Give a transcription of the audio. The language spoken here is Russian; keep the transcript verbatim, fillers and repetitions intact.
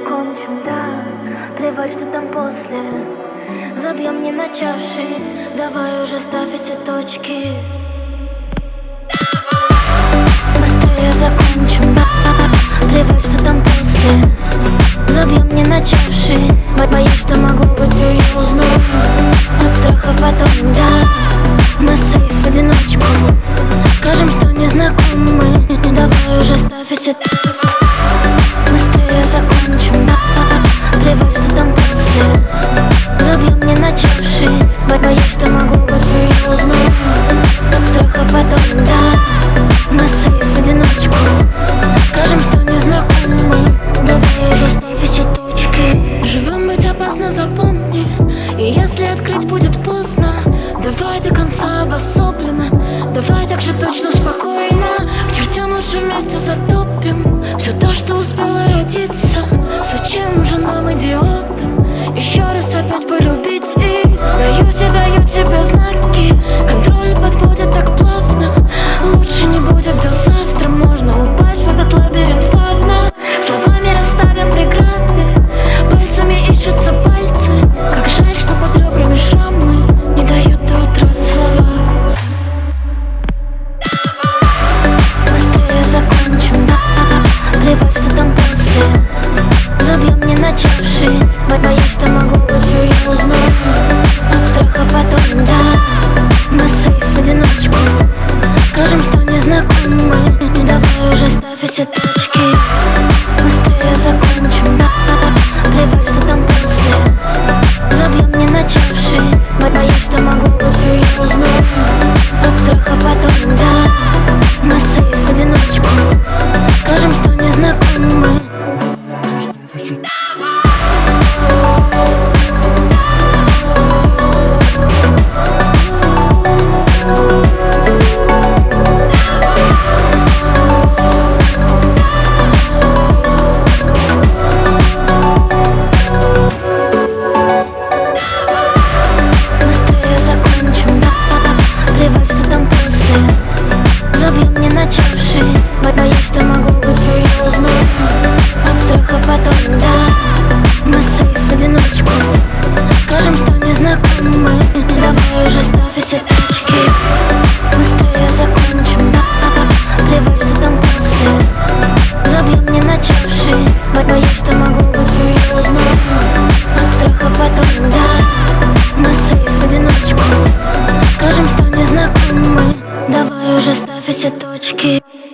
закончим, да. Плевать, что там после. Забьем не начавшись. Давай уже ставь эти точки. Быстрее закончим, да. Плевать, что там после. Забьем не начавшись. Боюсь, что могло быть серьезно. От страха потонем, да. На сейф в одиночку. Скажем, что не знакомы. Давай уже ставь эти точки. Быстрее закончим, да. Плевать, что там после. Забьем не начавшись. Боюсь, что могло быть серьезно. От страха потонем, да. На сейф в одиночку. Скажем, что не знакомы. Давай уже ставь эти точки. Живым быть опасно, запомни. И если открыть будет поздно, давай до конца обособленно. Давай так же точно, спокойно. К чертям лучше вместе затопим все то, что успело родиться. Зачем же нам, идиотам, еще раз опять полюбить их? Сдаюсь и даю тебе знаки. Контроль подводит так плавно. Лучше не будет до завтра. Можно упасть в этот лабиринт фавна. Словами расставим преграды. Пальцами ищутся пальцы. Как жаль, что под ребрами шрамы не дают до утра целоваться. Быстрее закончим, да. Плевать, что там после. Забьем не начавшись. Боюсь, что могло быть серьезно. От страха потонем, да. На сейф в одиночку. Скажем, что не знакомы. Давай уже ставь эти точки. Быстрее закончим, да. Плевать, что там после. Забьем не начавшись. Боюсь, что могло быть серьезно. От страха потонем, да. На сейф в одиночку. Скажем, что не знакомы. Быстрее закончим, да. Плевать, что там после. Забьем не начавшись. Боюсь, что могло быть серьезно. От страха потонем, да. На сейф в одиночку. Скажем, что не знакомы. Давай уже ставь эти точки. Быстрее закончим, да. Плевать, что там после. Забьем не начавшись. Боюсь, что могло быть серьезно. От страха потонем, да. На сейф в одиночку. Скажем, что не знакомы. Давай уже ставь эти точки.